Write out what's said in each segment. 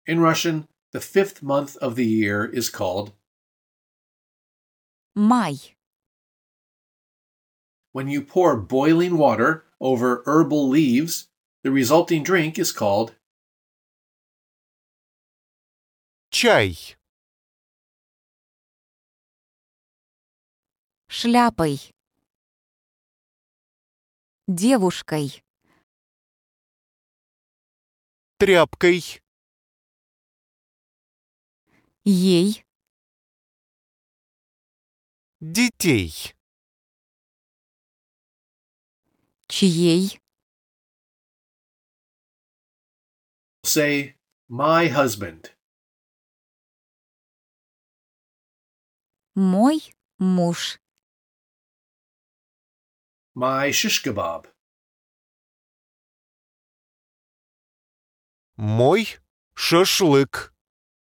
In Russian, the fifth month of the year is called Май. when you pour boiling water over herbal leaves, the resulting drink is called Чай. Шляпой. Девушкой. Тряпкой. Ей. Детей. Чьей. say my husband. Мой муж. My shish kebab. Мой шашлык.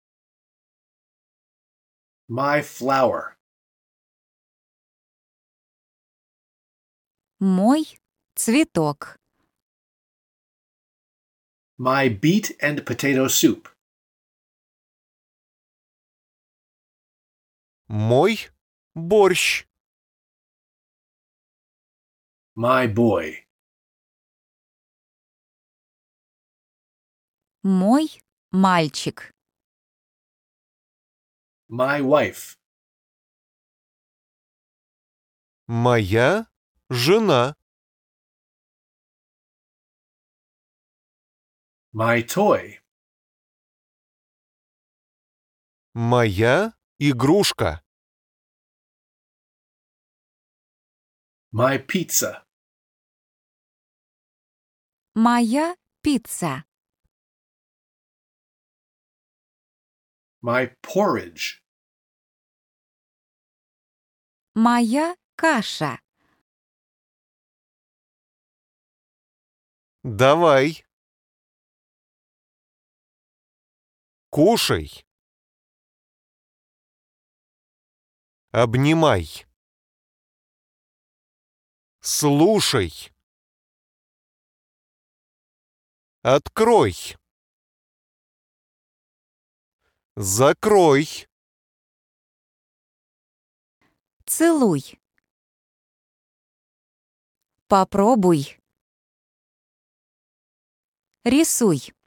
My flower. Мой цветок. My beet and potato soup. Мой борщ. My boy. Мой мальчик. My wife. Моя жена. My toy. Моя игрушка. My pizza. Моя пицца. My porridge. Моя каша. Давай. Кушай. Обнимай. Слушай. Открой. Закрой. Целуй. Попробуй. Рисуй.